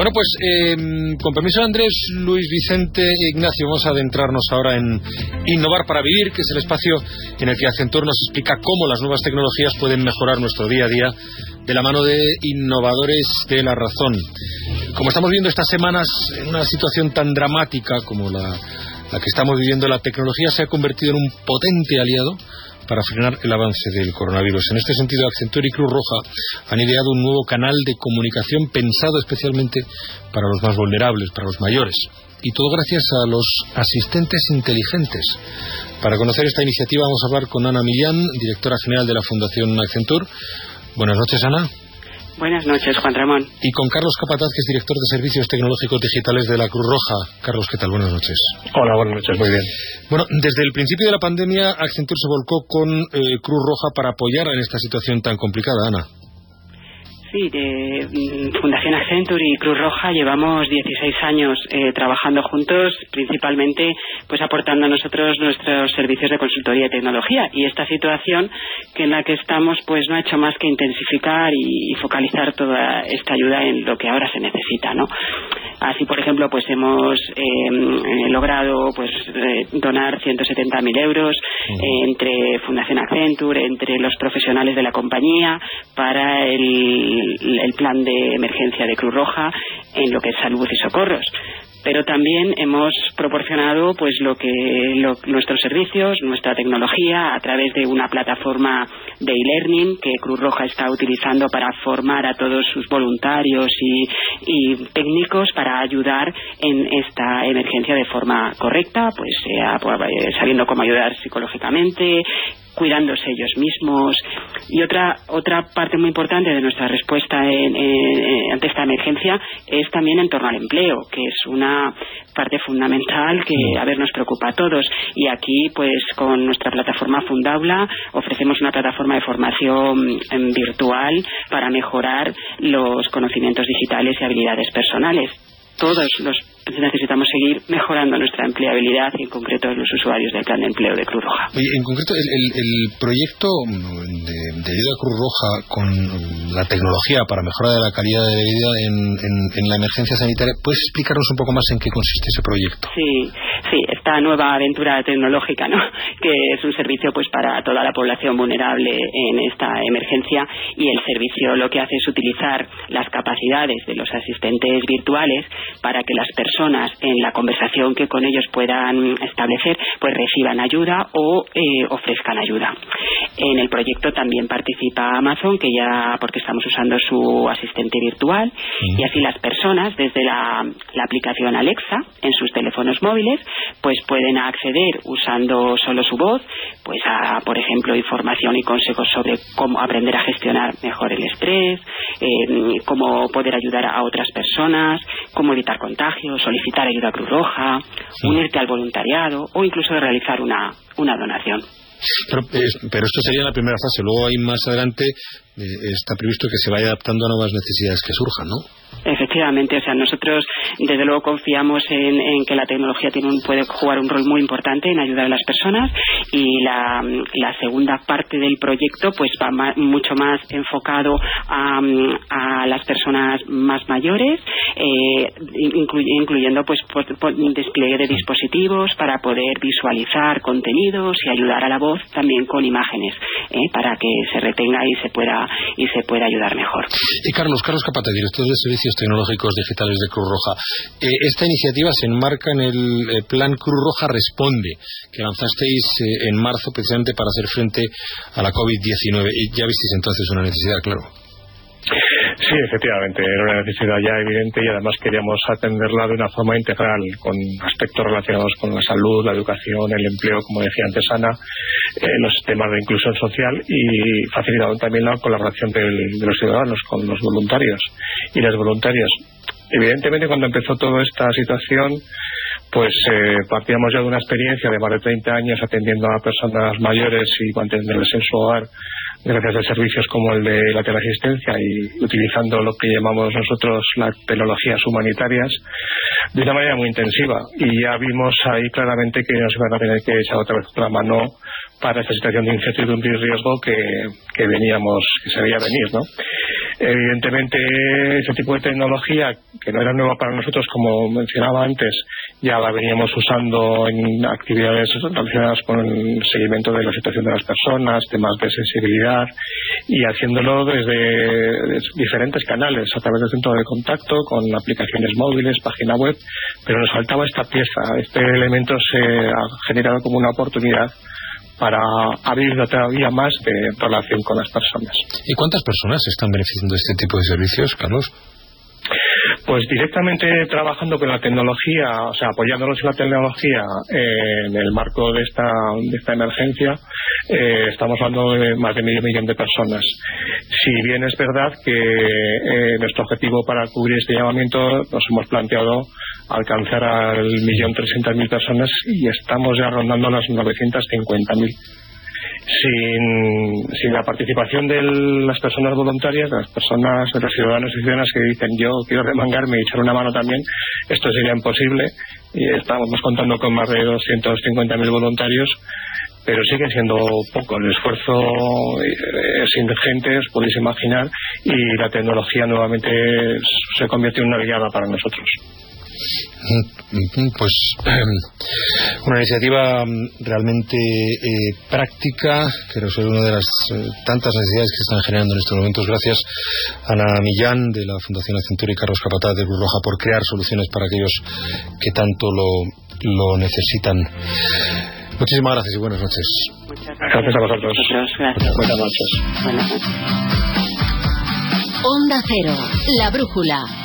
Bueno, pues con permiso de Andrés, Luis Vicente e Ignacio, vamos a adentrarnos ahora en Innovar para Vivir, que es el espacio en el que Accenture nos explica cómo las nuevas tecnologías pueden mejorar nuestro día a día de la mano de innovadores de la razón. Como estamos viendo estas semanas, en una situación tan dramática como la que estamos viviendo, la tecnología se ha convertido en un potente aliado para frenar el avance del coronavirus. En este sentido, Accenture y Cruz Roja han ideado un nuevo canal de comunicación pensado especialmente para los más vulnerables, para los mayores. Y todo gracias a los asistentes inteligentes. Para conocer esta iniciativa vamos a hablar con Ana Millán, directora general de la Fundación Accenture. Buenas noches, Ana. Buenas noches, Juan Ramón. Y con Carlos Capataz, que es director de Servicios Tecnológicos Digitales de la Cruz Roja. Carlos, ¿qué tal? Buenas noches. Hola, buenas noches, muy bien. Bueno, desde el principio de la pandemia, Accenture se volcó con Cruz Roja para apoyar en esta situación tan complicada, Ana. Sí, de Fundación Accenture y Cruz Roja llevamos 16 años trabajando juntos, principalmente pues aportando a nosotros nuestros servicios de consultoría y tecnología. Y esta situación en la que estamos pues no ha hecho más que intensificar y focalizar toda esta ayuda en lo que ahora se necesita, ¿no? Así, por ejemplo, pues hemos logrado pues donar 170.000 euros entre Fundación Accenture, entre los profesionales de la compañía, para el plan de emergencia de Cruz Roja en lo que es salud y socorros. Pero también hemos proporcionado pues nuestros servicios, nuestra tecnología a través de una plataforma de e-learning que Cruz Roja está utilizando para formar a todos sus voluntarios y técnicos para ayudar en esta emergencia de forma correcta, pues sabiendo cómo ayudar psicológicamente, cuidándose ellos mismos. Y otra parte muy importante de nuestra respuesta ante esta emergencia es también en torno al empleo, que es una parte fundamental que nos preocupa a todos. Y aquí, pues con nuestra plataforma Fundaula ofrecemos una plataforma de formación virtual para mejorar los conocimientos digitales y habilidades personales. Todos necesitamos seguir mejorando nuestra empleabilidad y en concreto los usuarios del plan de empleo de Cruz Roja. Oye, en concreto el proyecto de ayuda a Cruz Roja con la tecnología para mejorar la calidad de vida en la emergencia sanitaria, ¿puedes explicarnos un poco más en qué consiste ese proyecto? Sí, esta nueva aventura tecnológica, ¿no?, que es un servicio pues para toda la población vulnerable en esta emergencia, y el servicio lo que hace es utilizar las capacidades de los asistentes virtuales para que las personas en la conversación que con ellos puedan establecer pues reciban ayuda o ofrezcan ayuda. En el proyecto también participa Amazon, que ya porque estamos usando su asistente virtual, y así las personas desde la aplicación Alexa en sus teléfonos móviles pues pueden acceder usando solo su voz pues a, por ejemplo, información y consejos sobre cómo aprender a gestionar mejor el estrés, cómo poder ayudar a otras personas, cómo evitar contagios, solicitar ayuda a Cruz Roja, unirte al voluntariado o incluso realizar una donación. Pero esto sería la primera fase. Luego ahí más adelante está previsto que se vaya adaptando a nuevas necesidades que surjan, ¿no? Efectivamente, o sea, nosotros desde luego confiamos en que la tecnología puede jugar un rol muy importante en ayudar a las personas, y la segunda parte del proyecto pues va mucho más enfocado a las personas más mayores, incluyendo pues despliegue de dispositivos para poder visualizar contenidos y ayudar a la voz también con imágenes, para que se retenga y se pueda ayudar mejor. Y Carlos Capata, director de Servicios Tecnológicos Digitales de Cruz Roja. Esta iniciativa se enmarca en el plan Cruz Roja Responde, que lanzasteis en marzo precisamente para hacer frente a la COVID-19. Y ya visteis entonces una necesidad, claro. Sí, efectivamente, era una necesidad ya evidente, y además queríamos atenderla de una forma integral, con aspectos relacionados con la salud, la educación, el empleo, como decía antes Ana, los temas de inclusión social, y facilitando también la colaboración de los ciudadanos con los voluntarios y las voluntarias. Evidentemente, cuando empezó toda esta situación, pues partíamos ya de una experiencia de más de 30 años atendiendo a personas mayores y manteniéndoles en su hogar, gracias a servicios como el de la teleasistencia, y utilizando lo que llamamos nosotros las tecnologías humanitarias de una manera muy intensiva. Y ya vimos ahí claramente que nos iban a tener que echar otra vez la mano para esta situación de incertidumbre y riesgo que se veía venir, ¿no? Evidentemente, ese tipo de tecnología, que no era nueva para nosotros, como mencionaba antes, ya la veníamos usando en actividades relacionadas con el seguimiento de la situación de las personas, temas de sensibilidad, y haciéndolo desde diferentes canales, a través del centro de contacto, con aplicaciones móviles, página web, pero nos faltaba esta pieza. Este elemento se ha generado como una oportunidad para abrir todavía más de relación con las personas. ¿Y cuántas personas se están beneficiando de este tipo de servicios, Carlos? Pues directamente trabajando con la tecnología, o sea, apoyándonos en la tecnología en el marco de esta emergencia, estamos hablando de más de medio millón de personas. Si bien es verdad que nuestro objetivo para cubrir este llamamiento nos hemos planteado alcanzar al 1.300.000 personas y estamos ya rondando las 950.000. Sin la participación de las personas voluntarias, de los ciudadanos y ciudadanas que dicen yo quiero remangarme y echar una mano también, esto sería imposible, y estamos contando con más de 250.000 voluntarios, pero sigue siendo poco. El esfuerzo es ingente, os podéis imaginar, y la tecnología nuevamente se convierte en una aliada para nosotros. Pues una iniciativa realmente práctica, que resuelve una de las tantas necesidades que están generando en estos momentos. Gracias a Ana Millán de la Fundación Accenture y Carlos Capataz de Cruz Roja por crear soluciones para aquellos que tanto lo necesitan. Muchísimas gracias y buenas noches. Muchas gracias a vosotros. Gracias. Buenas noches. Buenas noches. Onda Cero, La Brújula.